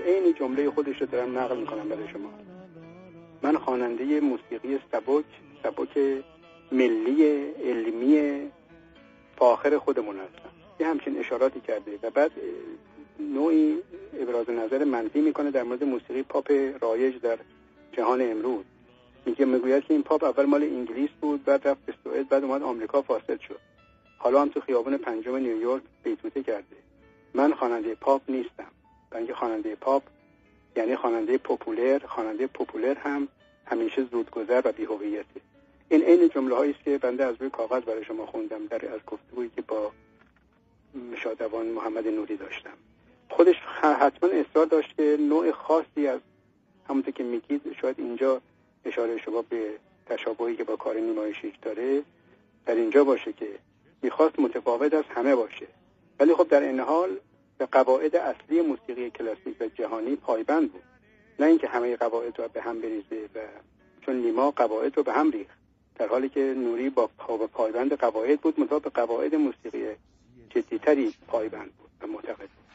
عین جمله خودش رو دارم نقل میکنم برای شما. من خواننده موسیقی سبک ملی علمی فاخر خودمون هستم. یه همچین اشاراتی کرده و بعد نوعی ابراز نظر منفی میکنه در مورد موسیقی پاپ رایج در جهان امروز. میگوید که این پاپ اول مال انگلیس بود، بعد رفت به سوئد، بعد اومد آمریکا فاسد شد، حالا هم تو خیابون پنجم نیویورک بیتوته کرده. من خواننده پاپ نیستم، برای اینکه خواننده پاپ یعنی خواننده پاپولر. خواننده پاپولر هم همیشه زودگذر و بی‌هویته. این عین جمله‌هایی است که بنده از روی کاغذ برای شما خوندم از گفتگویی که با شادروان محمد نوری داشتم. خودش حتما اصرار داشت که نوع خاصی از همونطور که میگید، شاید اینجا اشاره شما به تشابهی که با کار نیمایشی داره در اینجا باشه که میخواست متفاوت از همه باشه، ولی خب در این حال به قواعد اصلی موسیقی کلاسیک و جهانی پایبند بود، نه اینکه همه قواعد رو به هم بریزه. و چون نیما قواعد رو به هم ریخت، در حالی که نوری با پایبند قواعد بود، منتها به قواعد موسیقی جدیتری پایبند بود و معتقد بود.